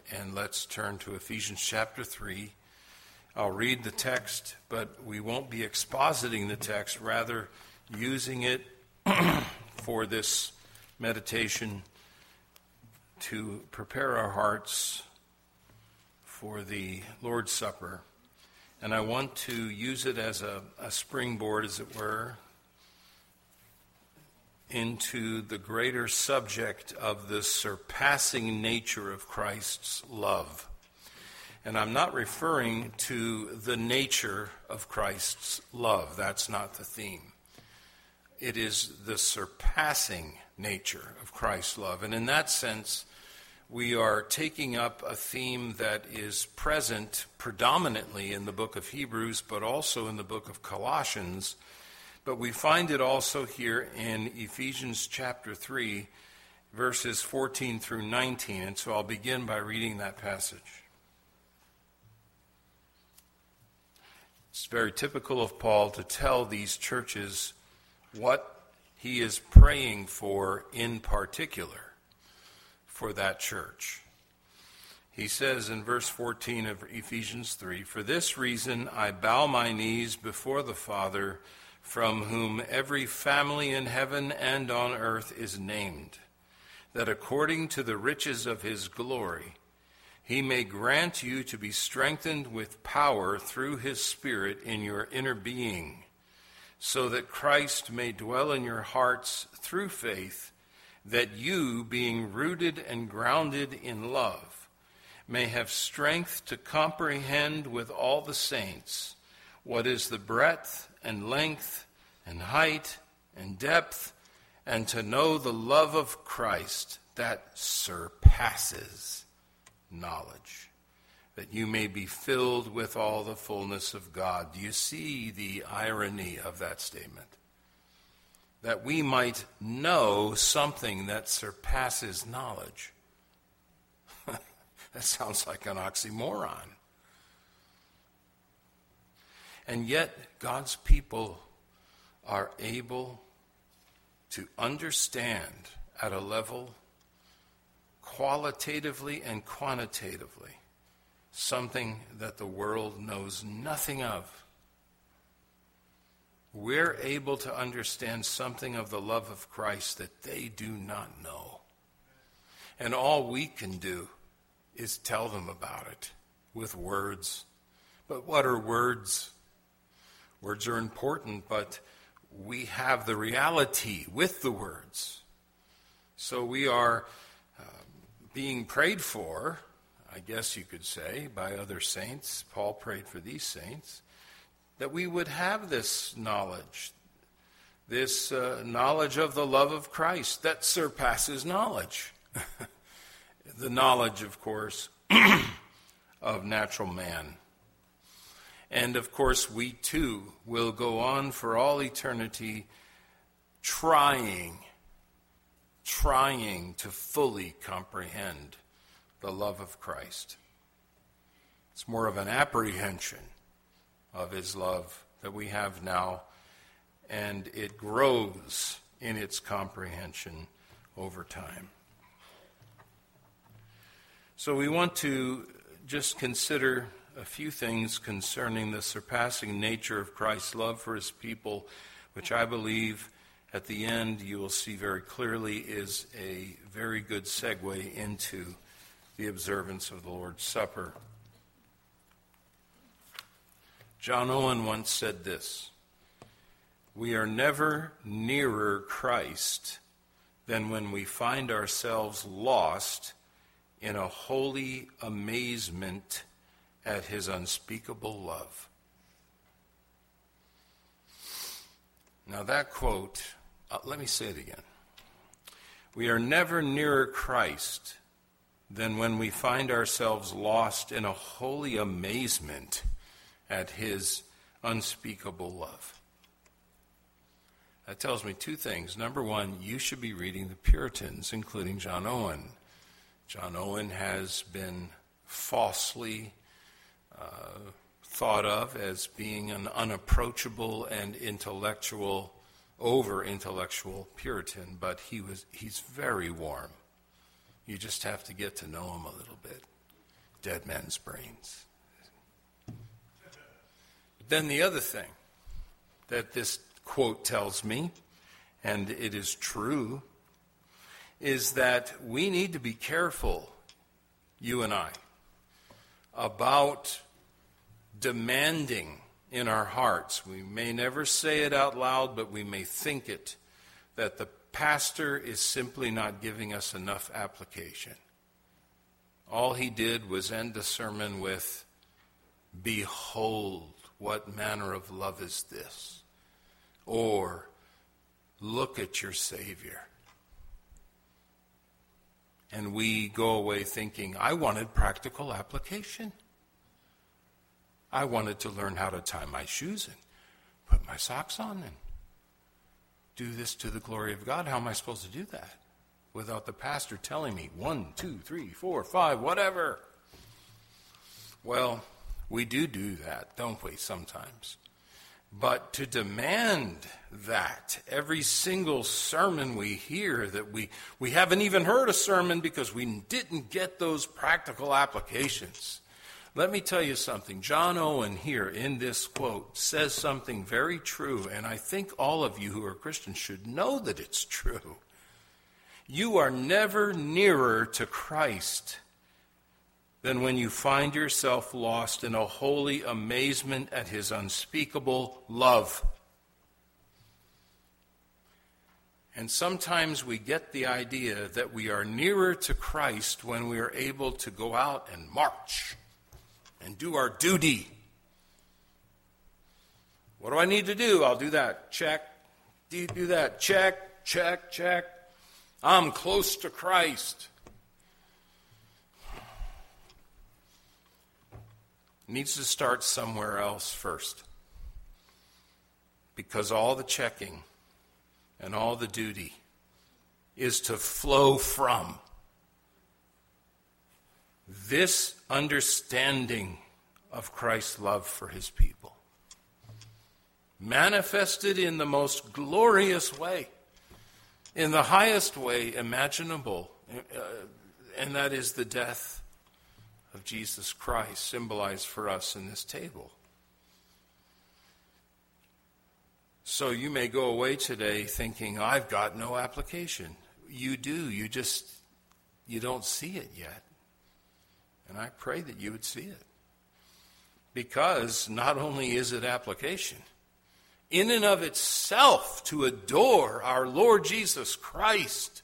and let's turn to Ephesians chapter 3. I'll read the text, but we won't be expositing the text, rather using it for this meditation to prepare our hearts for the Lord's Supper. And I want to use it as a springboard, as it were, into the greater subject of the surpassing nature of Christ's love. And I'm not referring to the nature of Christ's love. That's not the theme. It is the surpassing nature of Christ's love. And in that sense, we are taking up a theme that is present predominantly in the book of Hebrews, but also in the book of Colossians. But we find it also here in Ephesians chapter 3, verses 14 through 19. And so I'll begin by reading that passage. It's very typical of Paul to tell these churches what he is praying for in particular for that church. He says in verse 14 of Ephesians 3, "For this reason I bow my knees before the Father, from whom every family in heaven and on earth is named, that according to the riches of his glory, he may grant you to be strengthened with power through his Spirit in your inner being, so that Christ may dwell in your hearts through faith, that you, being rooted and grounded in love, may have strength to comprehend with all the saints what is the breadth and length and height and depth, and to know the love of Christ that surpasses knowledge, that you may be filled with all the fullness of God." Do you see the irony of that statement? That we might know something that surpasses knowledge. That sounds like an oxymoron. And yet, God's people are able to understand at a level, qualitatively and quantitatively, something that the world knows nothing of. We're able to understand something of the love of Christ that they do not know. And all we can do is tell them about it with words. But what are words? Words are important, but we have the reality with the words. So we are being prayed for, I guess you could say, by other saints. Paul prayed for these saints, that we would have this knowledge of the love of Christ that surpasses knowledge. The knowledge, of course, of natural man. And, of course, we too will go on for all eternity trying to fully comprehend the love of Christ. It's more of an apprehension of his love that we have now, and it grows in its comprehension over time. So we want to just consider a few things concerning the surpassing nature of Christ's love for his people, which I believe at the end you will see very clearly is a very good segue into the observance of the Lord's Supper. John Owen once said this: "We are never nearer Christ than when we find ourselves lost in a holy amazement at his unspeakable love." Now that quote, let me say it again. We are never nearer Christ than when we find ourselves lost in a holy amazement at his unspeakable love. That tells me two things. Number one, you should be reading the Puritans, including John Owen. John Owen has been falsely thought of as being an unapproachable and over-intellectual Puritan, but he's very warm. You just have to get to know him a little bit. dead men's brains. Then the other thing that this quote tells me, and it is true, is that we need to be careful, you and I, about demanding in our hearts. We may never say it out loud, but we may think it, that the pastor is simply not giving us enough application. All he did was end the sermon with, "Behold, what manner of love is this?" Or, "Look at your Savior." And we go away thinking, I wanted practical application. I wanted to learn how to tie my shoes and put my socks on and do this to the glory of God. How am I supposed to do that without the pastor telling me 1, 2, 3, 4, 5, whatever? Well, we do that, don't we, sometimes? But to demand that every single sermon we hear, that we haven't even heard a sermon because we didn't get those practical applications. Let me tell you something. John Owen here in this quote says something very true, and I think all of you who are Christians should know that it's true. You are never nearer to Christ than when you find yourself lost in a holy amazement at his unspeakable love. And sometimes we get the idea that we are nearer to Christ when we are able to go out and march and do our duty. What do I need to do? I'll do that. Check. Do you do that? Check, check, check. I'm close to Christ. Needs to start somewhere else first. Because all the checking and all the duty is to flow from this understanding of Christ's love for his people, manifested in the most glorious way, in the highest way imaginable, and that is the death of Jesus Christ, symbolized for us in this table. So you may go away today thinking, I've got no application. You do, you don't see it yet. And I pray that you would see it. Because not only is it application, in and of itself to adore our Lord Jesus Christ,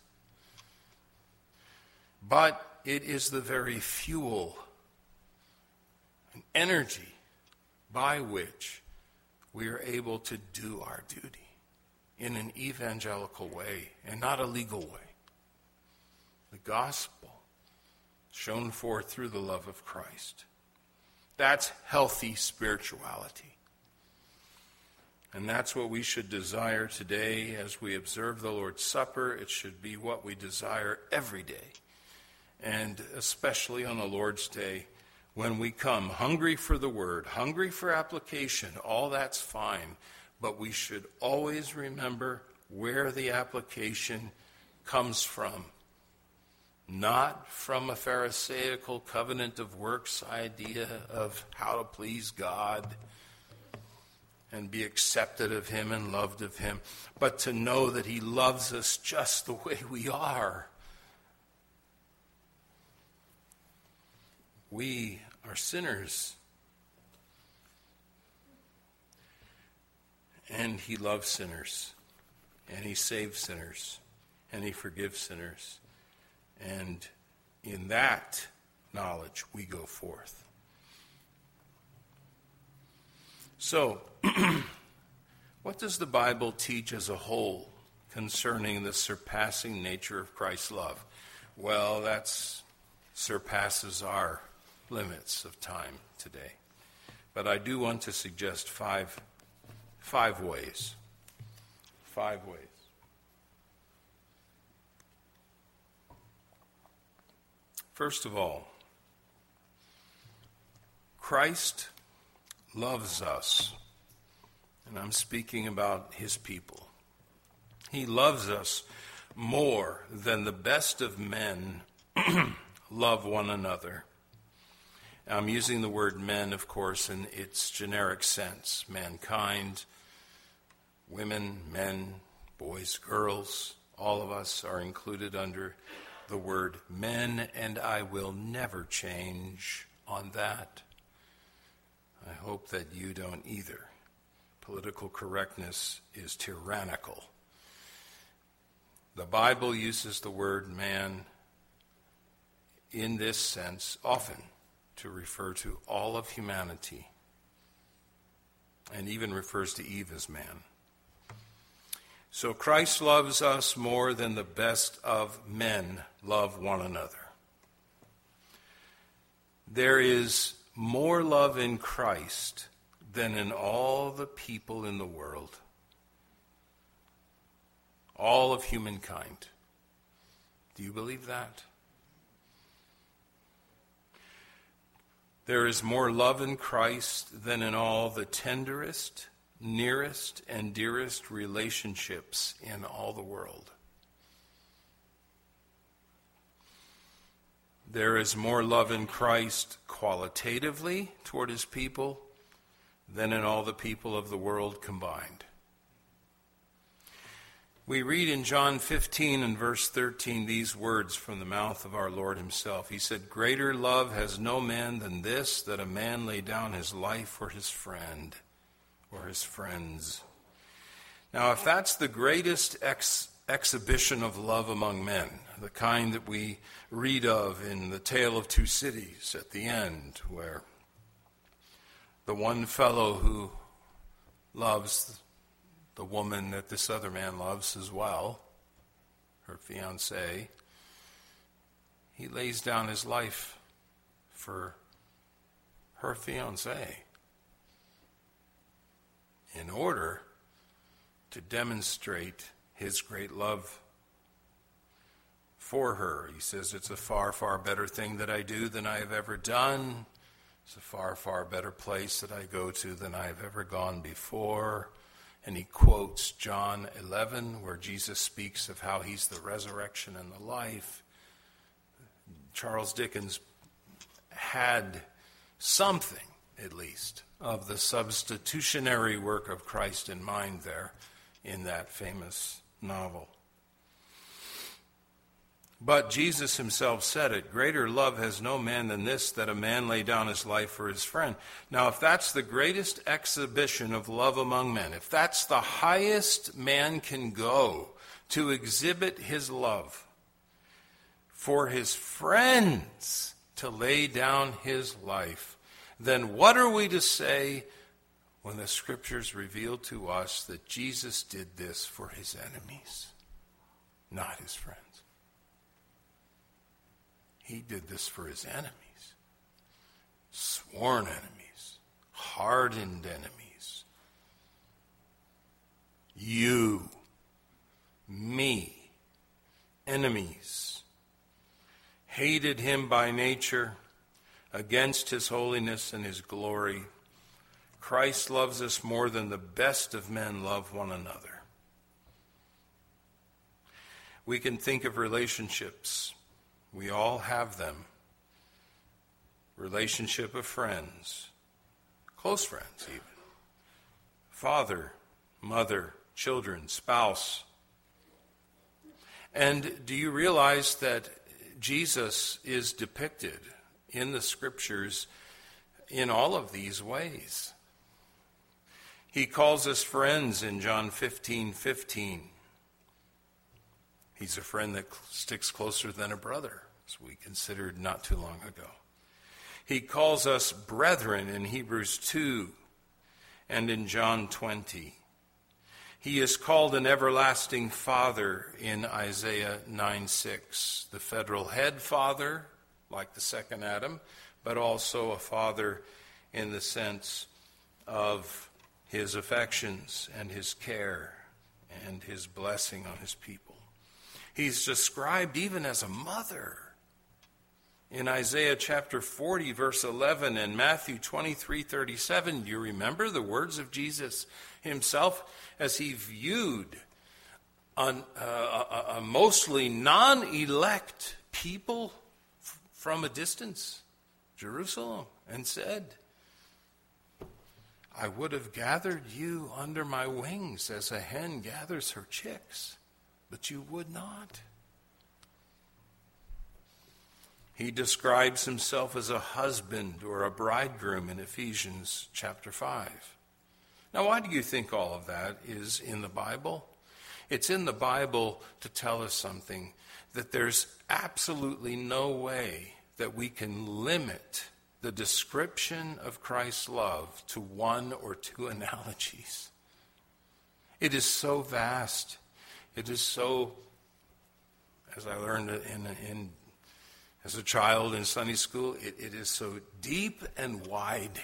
but it is the very fuel and energy by which we are able to do our duty in an evangelical way and not a legal way. The gospel shown forth through the love of Christ. That's healthy spirituality. And that's what we should desire today as we observe the Lord's Supper. It should be what we desire every day. And especially on the Lord's Day, when we come hungry for the Word, hungry for application, all that's fine. But we should always remember where the application comes from. Not from a Pharisaical covenant of works idea of how to please God and be accepted of him and loved of him, but to know that he loves us just the way we are. We are sinners, and he loves sinners, and he saves sinners, and he forgives sinners. And in that knowledge, we go forth. So, what does the Bible teach as a whole concerning the surpassing nature of Christ's love? Well, that surpasses our limits of time today. But I do want to suggest five ways. 5 ways. First of all, Christ loves us, and I'm speaking about his people. He loves us more than the best of men love one another. I'm using the word men, of course, in its generic sense. Mankind, women, men, boys, girls, all of us are included under the word men, and I will never change on that. I hope that you don't either. Political correctness is tyrannical. The Bible uses the word man in this sense often to refer to all of humanity, and even refers to Eve as man. So Christ loves us more than the best of men love one another. There is more love in Christ than in all the people in the world, all of humankind. Do you believe that? There is more love in Christ than in all the tenderest, nearest, and dearest relationships in all the world. There is more love in Christ qualitatively toward his people than in all the people of the world combined. We read in John 15 and verse 13 these words from the mouth of our Lord himself. He said, "Greater love has no man than this, that a man lay down his life for his friend," or his friends. Now, if that's the greatest exhibition of love among men, the kind that we read of in the Tale of Two Cities at the end, where the one fellow who loves the woman that this other man loves as well, her fiancée, he lays down his life for her fiancée in order to demonstrate his great love for her. He says, "It's a far, far better thing that I do than I have ever done. It's a far, far better place that I go to than I have ever gone before." And he quotes John 11, where Jesus speaks of how he's the resurrection and the life. Charles Dickens had something, at least, of the substitutionary work of Christ in mind there in that famous novel. But Jesus himself said it, "Greater love has no man than this, that a man lay down his life for his friend." Now, if that's the greatest exhibition of love among men, if that's the highest man can go to exhibit his love for his friends, to lay down his life, then what are we to say when the Scriptures reveal to us that Jesus did this for his enemies, not his friends? He did this for his enemies, sworn enemies, hardened enemies. You, me, enemies, hated him by nature, against his holiness and his glory. Christ loves us more than the best of men love one another. We can think of relationships. We all have them. Relationship of friends, close friends even. Father, mother, children, spouse. And do you realize that Jesus is depicted in the Scriptures in all of these ways? He calls us friends in John 15:15. He's a friend that sticks closer than a brother, as we considered not too long ago. He calls us brethren in Hebrews 2 and in John 20. He is called an everlasting Father in Isaiah 9:6, the federal head father, like the second Adam, but also a father in the sense of his affections and his care and his blessing on his people. He's described even as a mother in Isaiah chapter 40, verse 11, and Matthew 23:37. Do you remember the words of Jesus himself as he viewed a mostly non-elect people from a distance Jerusalem and said, I would have gathered you under my wings as a hen gathers her chicks, but you would not. He describes himself as a husband or a bridegroom in Ephesians chapter 5. Now, why do you think all of that is in the Bible? It's in the Bible to tell us something, that there's absolutely no way that we can limit the description of Christ's love to one or two analogies. It is so vast. It is so, as I learned as a child in Sunday school, it is so deep and wide.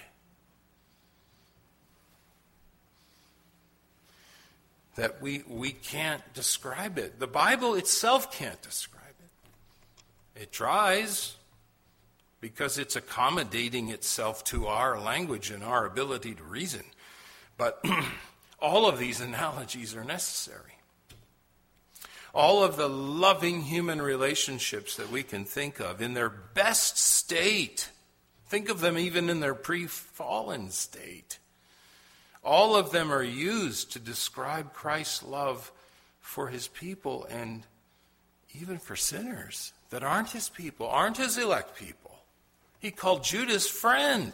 That we can't describe it. The Bible itself can't describe it. It tries, because it's accommodating itself to our language and our ability to reason. But all of these analogies are necessary. All of the loving human relationships that we can think of in their best state, think of them even in their pre-fallen state, all of them are used to describe Christ's love for his people and even for sinners that aren't his people, aren't his elect people. He called Judas friend.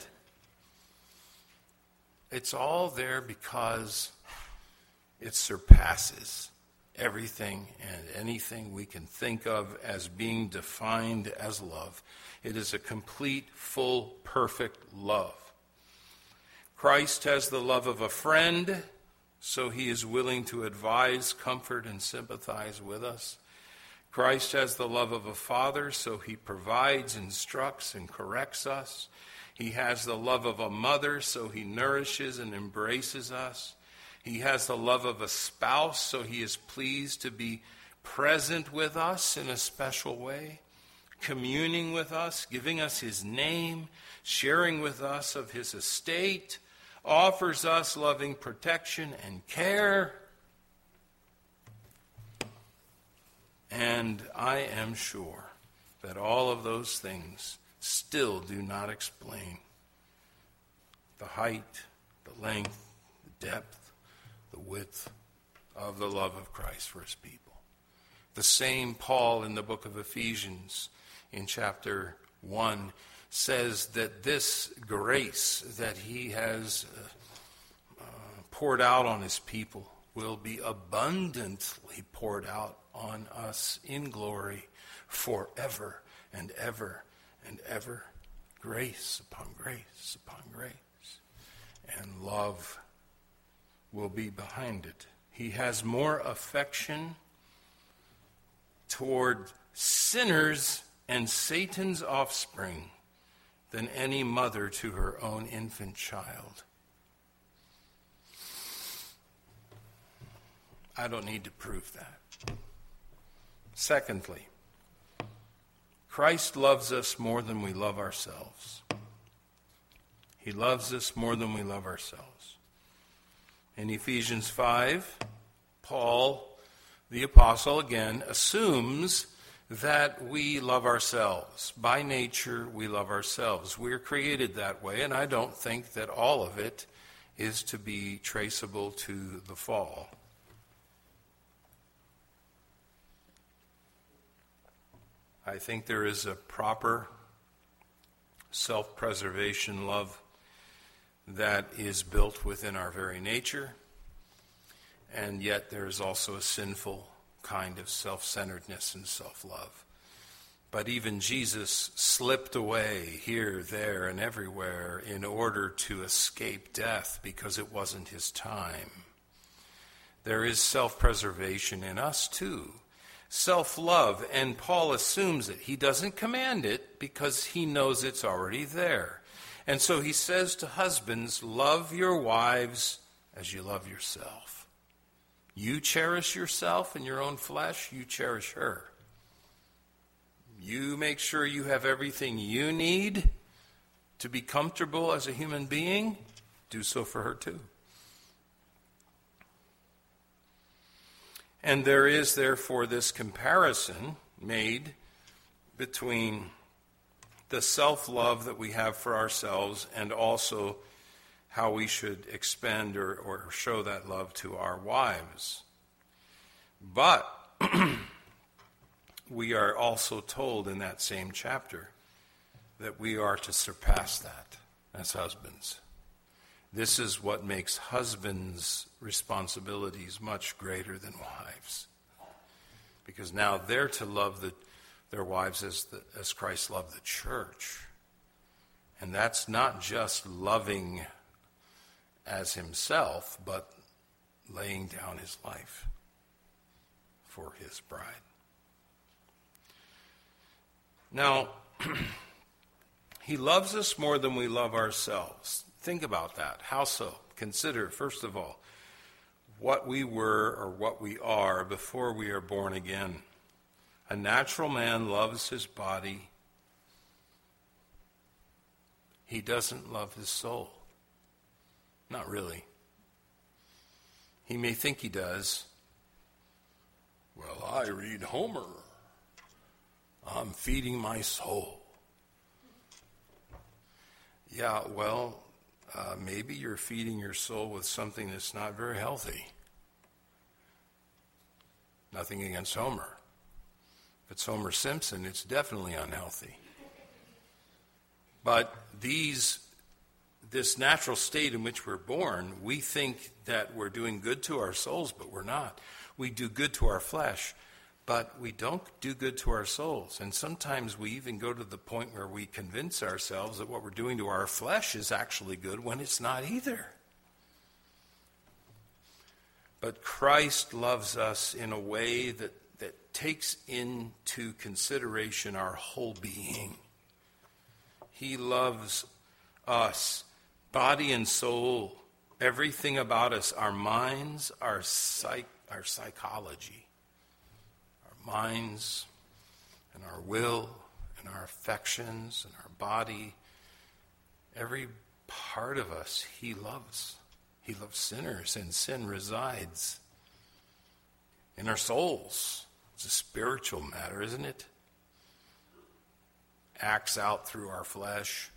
It's all there because it surpasses everything and anything we can think of as being defined as love. It is a complete, full, perfect love. Christ has the love of a friend, so he is willing to advise, comfort, and sympathize with us. Christ has the love of a father, so he provides, instructs, and corrects us. He has the love of a mother, so he nourishes and embraces us. He has the love of a spouse, so he is pleased to be present with us in a special way, communing with us, giving us his name, sharing with us of his estate, offers us loving protection and care. And I am sure that all of those things still do not explain the height, the length, the depth, the width of the love of Christ for his people. The same Paul in the book of Ephesians in chapter 1 says that this grace that he has poured out on his people will be abundantly poured out on us in glory forever and ever and ever. Grace upon grace upon grace. And love will be behind it. He has more affection toward sinners and Satan's offspring than any mother to her own infant child. I don't need to prove that. Secondly, Christ loves us more than we love ourselves. He loves us more than we love ourselves. In Ephesians 5, Paul, the apostle, again, assumes that we love ourselves. By nature, we love ourselves. We're created that way, and I don't think that all of it is to be traceable to the fall. I think there is a proper self-preservation love that is built within our very nature, and yet there is also a sinful kind of self-centeredness and self-love. But even Jesus slipped away here, there, and everywhere in order to escape death because it wasn't his time. There is self-preservation in us too. Self-love, and Paul assumes it. He doesn't command it because he knows it's already there. And so he says to husbands, love your wives as you love yourself. You cherish yourself and your own flesh, you cherish her. You make sure you have everything you need to be comfortable as a human being. Do so for her too. And there is therefore this comparison made between the self-love that we have for ourselves, and also how we should expend or show that love to our wives. But we are also told in that same chapter that we are to surpass that as husbands. This is what makes husbands' responsibilities much greater than wives. Because now they're to love their wives as Christ loved the church. And that's not just loving as himself, but laying down his life for his bride. Now, he loves us more than we love ourselves. Think about that. How so? Consider, first of all, what we were or what we are before we are born again. A natural man loves his body. He doesn't love his soul. Not really. He may think he does. Well, I read Homer. I'm feeding my soul. Yeah, well, maybe you're feeding your soul with something that's not very healthy. Nothing against Homer. If it's Homer Simpson, it's definitely unhealthy. But this natural state in which we're born, we think that we're doing good to our souls, but we're not. We do good to our flesh, but we don't do good to our souls. And sometimes we even go to the point where we convince ourselves that what we're doing to our flesh is actually good when it's not either. But Christ loves us in a way that takes into consideration our whole being. He loves us, body and soul, everything about us, our minds, our psychology, our minds and our will and our affections and our body, every part of us he loves. He loves sinners, and sin resides in our souls. It's a spiritual matter, isn't it? Acts out through our flesh.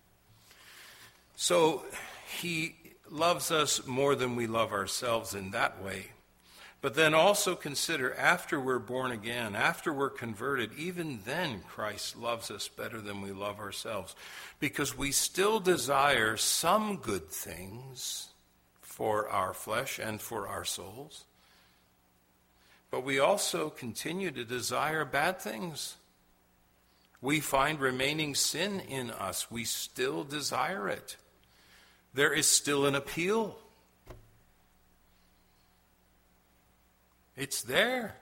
So he loves us more than we love ourselves in that way. But then also consider, after we're born again, after we're converted, even then Christ loves us better than we love ourselves. Because we still desire some good things for our flesh and for our souls. But we also continue to desire bad things. We find remaining sin in us. We still desire it. There is still an appeal. It's there.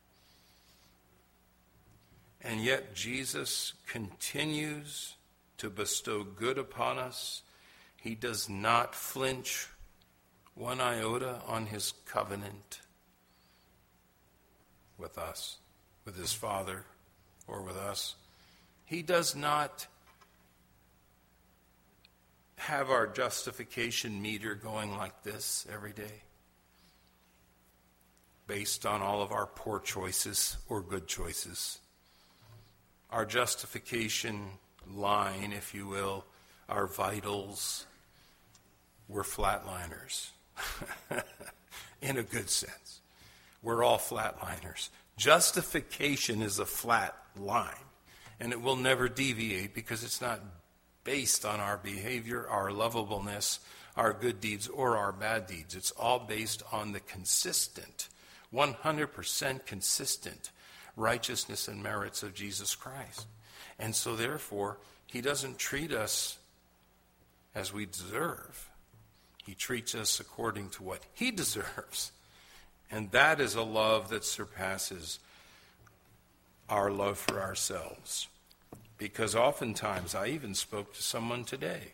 And yet Jesus continues to bestow good upon us. He does not flinch one iota on his covenant with us, with his Father, or with us. He does not have our justification meter going like this every day, based on all of our poor choices or good choices. Our justification line, if you will, our vitals, we're flatliners. In a good sense. We're all flatliners. Justification is a flat line, and it will never deviate because it's not based on our behavior, our lovableness, our good deeds, or our bad deeds. It's all based on the consistent, 100% consistent righteousness and merits of Jesus Christ. And so therefore, he doesn't treat us as we deserve. He treats us according to what he deserves. And that is a love that surpasses our love for ourselves. Because oftentimes, I even spoke to someone today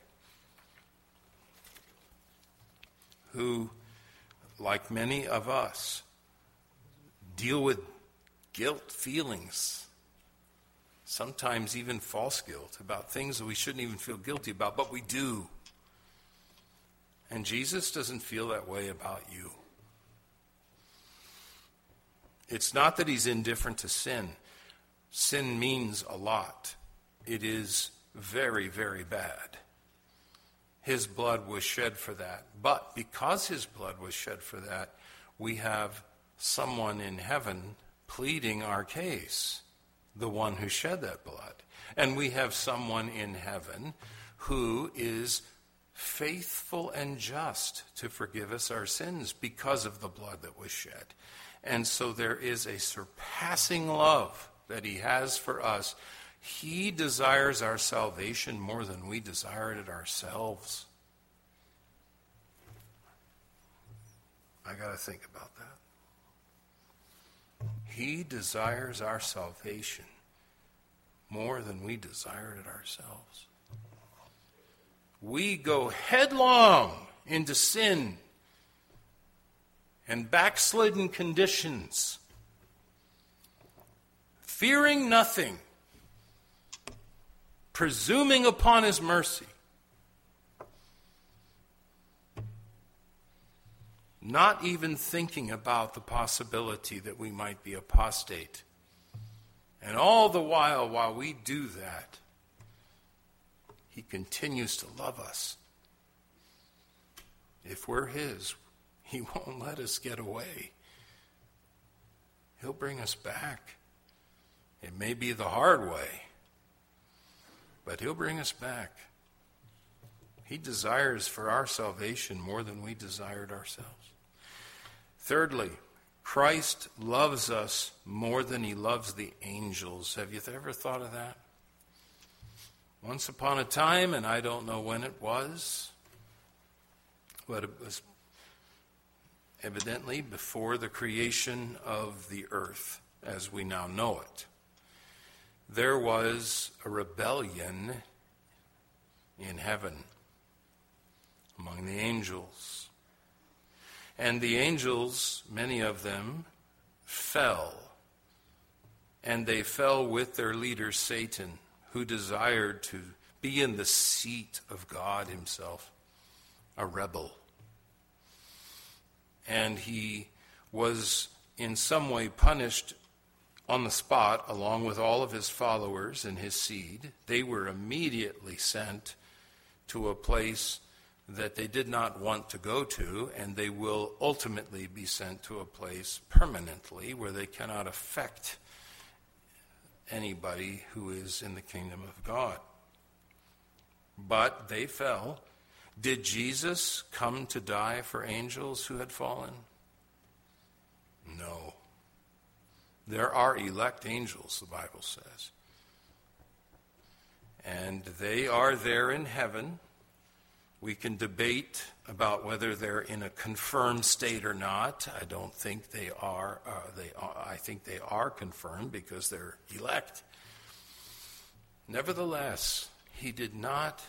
who, like many of us, deal with guilt feelings, sometimes even false guilt, about things that we shouldn't even feel guilty about, but we do. And Jesus doesn't feel that way about you. It's not that he's indifferent to sin. Sin means a lot. it is very, very bad. His blood was shed for that. But because his blood was shed for that, we have someone in heaven pleading our case, the one who shed that blood. And we have someone in heaven who is faithful and just to forgive us our sins because of the blood that was shed. And so there is a surpassing love that he has for us. He desires our salvation more than we desire it ourselves. I got to think about that. He desires our salvation more than we desire it ourselves. We go headlong into sin and backslidden conditions, fearing nothing, presuming upon his mercy, not even thinking about the possibility that we might be apostate. And all the while we do that, he continues to love us. If we're his, he won't let us get away. He'll bring us back. It may be the hard way, but he'll bring us back. He desires for our salvation more than we desired ourselves. Thirdly, Christ loves us more than he loves the angels. Have you ever thought of that? Once upon a time, and I don't know when it was, but it was evidently before the creation of the earth as we now know it, there was a rebellion in heaven among the angels. And the angels, many of them, fell. And they fell with their leader Satan, who desired to be in the seat of God himself, a rebel. And he was in some way punished on the spot, along with all of his followers and his seed. They were immediately sent to a place that they did not want to go to, and they will ultimately be sent to a place permanently where they cannot affect anybody who is in the kingdom of God. But they fell. Did Jesus come to die for angels who had fallen? No. There are elect angels, the Bible says. And they are there in heaven. We can debate about whether they're in a confirmed state or not. I don't think they are. I think they are confirmed because they're elect. Nevertheless, he did not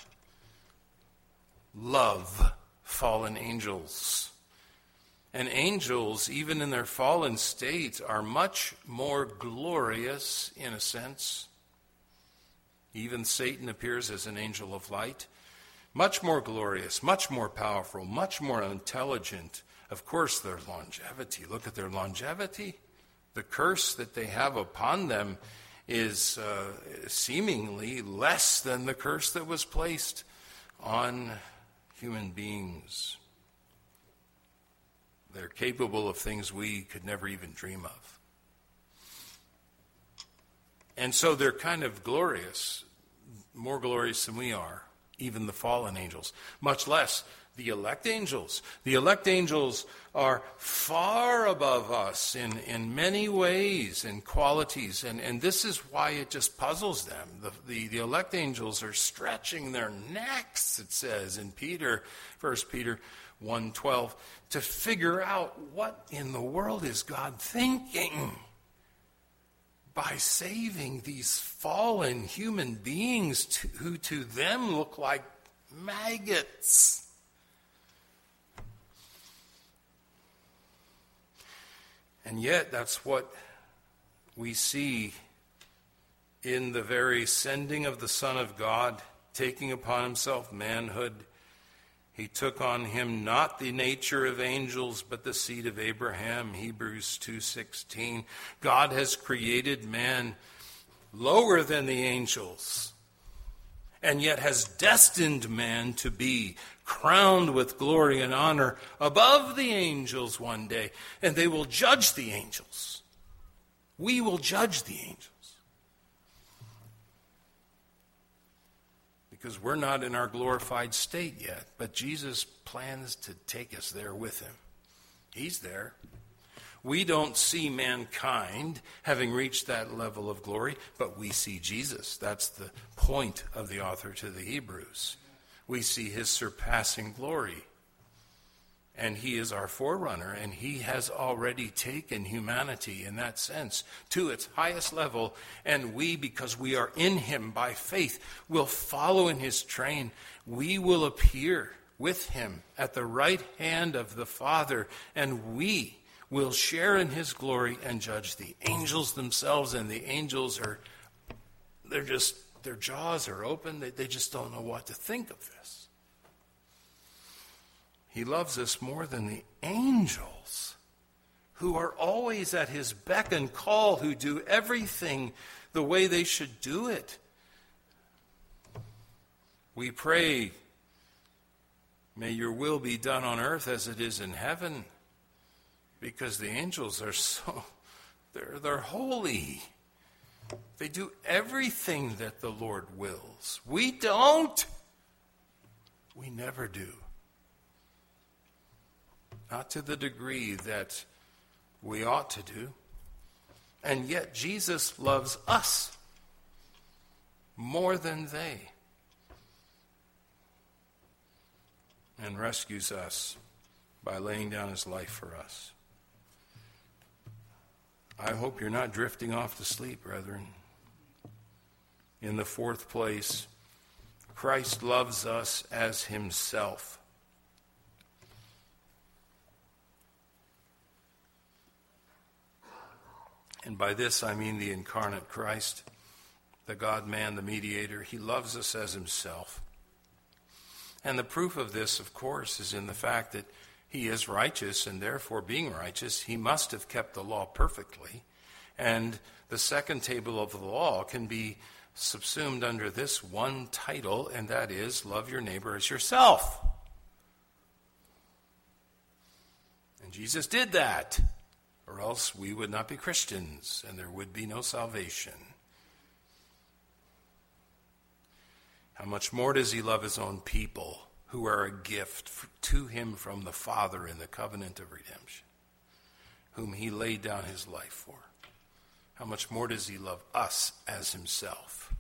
love fallen angels. And angels, even in their fallen state, are much more glorious in a sense. Even Satan appears as an angel of light. Much more glorious, much more powerful, much more intelligent. Of course, their longevity. Look at their longevity. The curse that they have upon them is seemingly less than the curse that was placed on human beings. They're capable of things we could never even dream of. And so they're kind of glorious, more glorious than we are. Even the fallen angels, much less the elect angels. The elect angels are far above us in many ways and qualities, and this is why it just puzzles them. The elect angels are stretching their necks, it says in 1 Peter 1:12, to figure out what in the world is God thinking by saving these fallen human beings who to them look like maggots. And yet that's what we see in the very sending of the Son of God, taking upon himself manhood. He took on him not the nature of angels, but the seed of Abraham, Hebrews 2:16. God has created man lower than the angels, and yet has destined man to be crowned with glory and honor above the angels one day, and they will judge the angels. We will judge the angels. Because we're not in our glorified state yet, but Jesus plans to take us there with him. He's there. We don't see mankind having reached that level of glory, but we see Jesus. That's the point of the author to the Hebrews. We see his surpassing glory. And he is our forerunner, and he has already taken humanity in that sense to its highest level. And we, because we are in him by faith, will follow in his train. We will appear with him at the right hand of the Father, and we will share in his glory and judge the angels themselves. And the angels their jaws are open. They just don't know what to think of this. He loves us more than the angels, who are always at his beck and call, who do everything the way they should do it. We pray, may your will be done on earth as it is in heaven, because the angels are they're holy. They do everything that the Lord wills. We don't. We never do. Not to the degree that we ought to do. And yet Jesus loves us more than they, and rescues us by laying down his life for us. I hope you're not drifting off to sleep, brethren. In the fourth place, Christ loves us as himself. And by this I mean the incarnate Christ, the God-man, the mediator. He loves us as himself. And the proof of this, of course, is in the fact that he is righteous, and therefore, being righteous, he must have kept the law perfectly. And the second table of the law can be subsumed under this one title, and that is, love your neighbor as yourself. And Jesus did that, or else we would not be Christians, and there would be no salvation. How much more does he love his own people, who are a gift to him from the Father in the covenant of redemption, whom he laid down his life for? How much more does he love us as himself?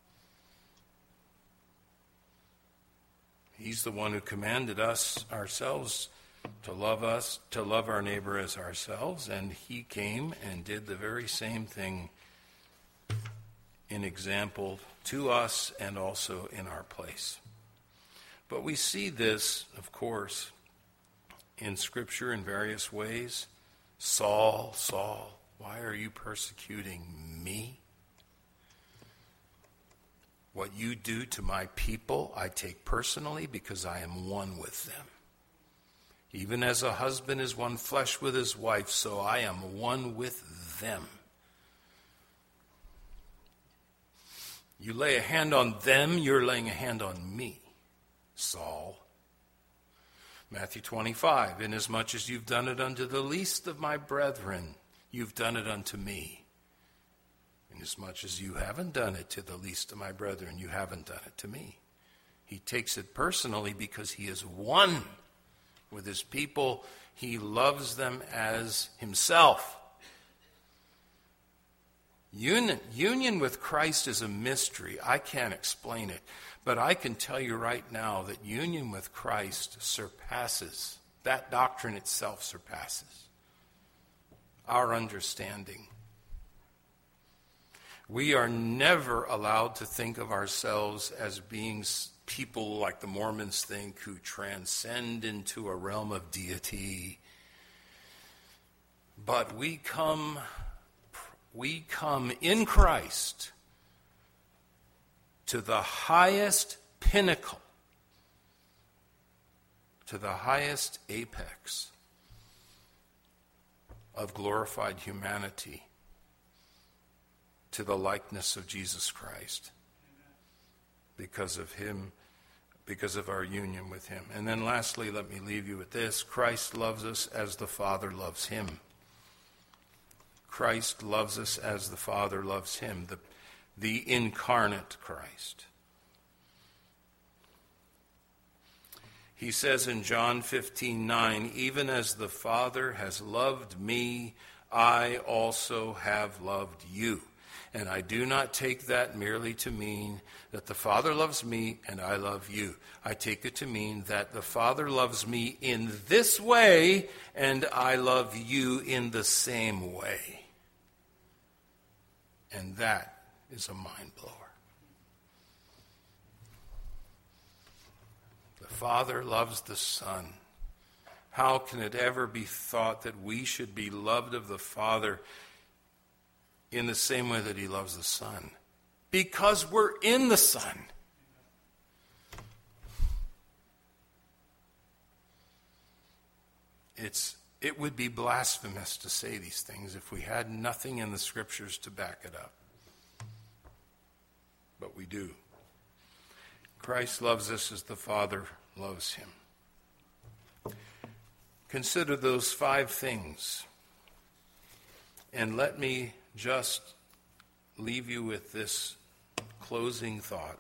He's the one who commanded us ourselves to love our neighbor as ourselves, and he came and did the very same thing in example to us and also in our place. But we see this, of course, in Scripture in various ways. Saul, Saul, why are you persecuting me? What you do to my people, I take personally because I am one with them. Even as a husband is one flesh with his wife, so I am one with them. You lay a hand on them, you're laying a hand on me, Saul. Matthew 25, inasmuch as you've done it unto the least of my brethren, you've done it unto me. Inasmuch as you haven't done it to the least of my brethren, you haven't done it to me. He takes it personally because he is one with his people. He loves them as himself. Union with Christ is a mystery. I can't explain it. But I can tell you right now that union with Christ surpasses, that doctrine itself surpasses our understanding. We are never allowed to think of ourselves as being people like the Mormons think, who transcend into a realm of deity. But we come in Christ to the highest pinnacle, to the highest apex of glorified humanity, to the likeness of Jesus Christ. because of him, because of our union with him. And then lastly, let me leave you with this. Christ loves us as the Father loves him. Christ loves us as the Father loves him, the incarnate Christ. He says in John 15:9, even as the Father has loved me, I also have loved you. And I do not take that merely to mean that the Father loves me and I love you. I take it to mean that the Father loves me in this way and I love you in the same way. And that is a mind blower. The Father loves the Son. How can it ever be thought that we should be loved of the Father in the same way that he loves the Son? Because we're in the Son. It would be blasphemous to say these things if we had nothing in the Scriptures to back it up. But we do. Christ loves us as the Father loves him. Consider those 5 things. And let me just leave you with this closing thought.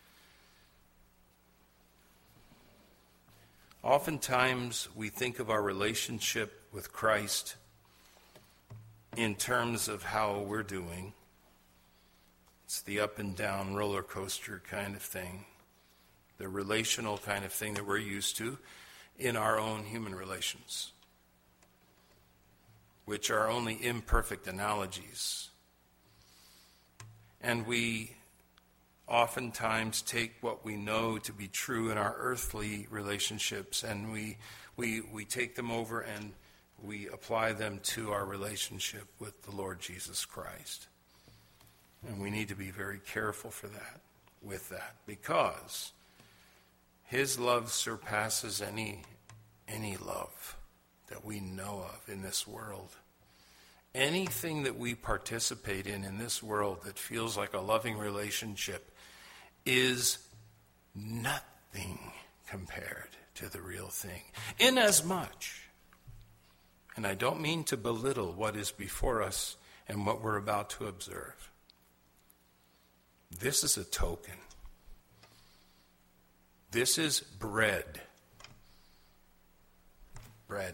Oftentimes we think of our relationship with Christ in terms of how we're doing. It's the up and down roller coaster kind of thing, the relational kind of thing that we're used to in our own human relations, which are only imperfect analogies. And we oftentimes take what we know to be true in our earthly relationships and we take them over and we apply them to our relationship with the Lord Jesus Christ. And we need to be very careful with that, because his love surpasses any love that we know of in this world. Anything that we participate in this world that feels like a loving relationship is nothing compared to the real thing. Inasmuch, and I don't mean to belittle what is before us and what we're about to observe, this is a token. This is bread. Bread.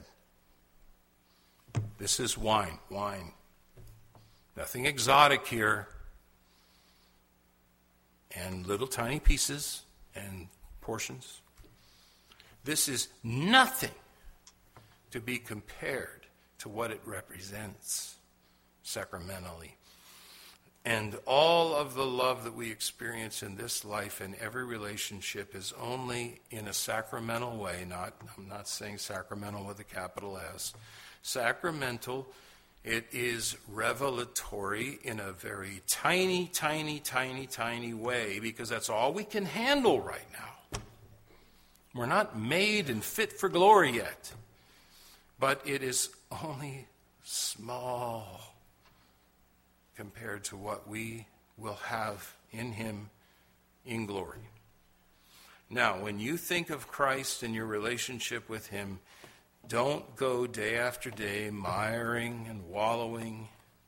This is wine. Wine. Nothing exotic here. And little tiny pieces and portions. This is nothing to be compared to what it represents sacramentally. And all of the love that we experience in this life and every relationship is only in a sacramental way. I'm not saying sacramental with a capital S. Sacramental, it is revelatory in a very tiny, tiny, tiny, tiny way, because that's all we can handle right now. We're not made and fit for glory yet. But it is only small compared to what we will have in him in glory. Now, when you think of Christ and your relationship with him, don't go day after day miring and wallowing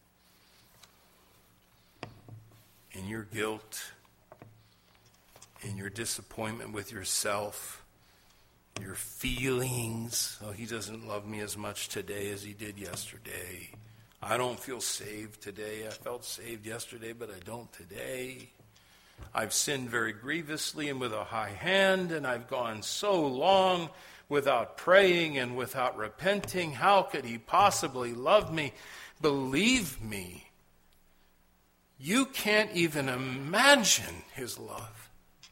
in your guilt, in your disappointment with yourself, your feelings. Oh, he doesn't love me as much today as he did yesterday. I don't feel saved today. I felt saved yesterday, but I don't today. I've sinned very grievously and with a high hand, and I've gone so long without praying and without repenting. How could he possibly love me? Believe me, you can't even imagine his love.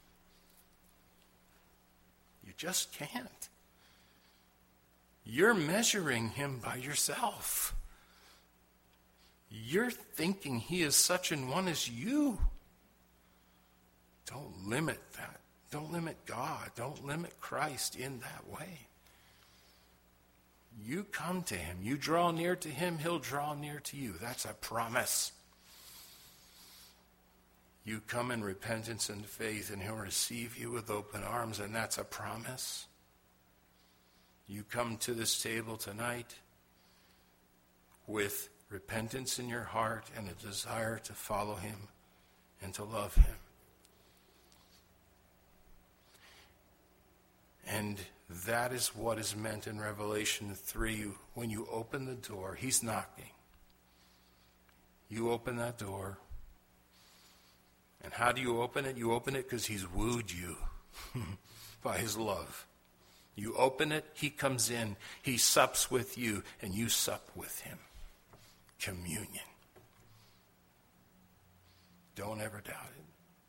You just can't. You're measuring him by yourself. You're thinking he is such an one as you. Don't limit that. Don't limit God. Don't limit Christ in that way. You come to him. You draw near to him. He'll draw near to you. That's a promise. You come in repentance and faith, and he'll receive you with open arms, and that's a promise. You come to this table tonight with repentance in your heart and a desire to follow him and to love him. And that is what is meant in Revelation 3. When you open the door, he's knocking. You open that door. And how do you open it? You open it because he's wooed you by his love. You open it, he comes in, he sups with you, and you sup with him. Communion. Don't ever doubt it.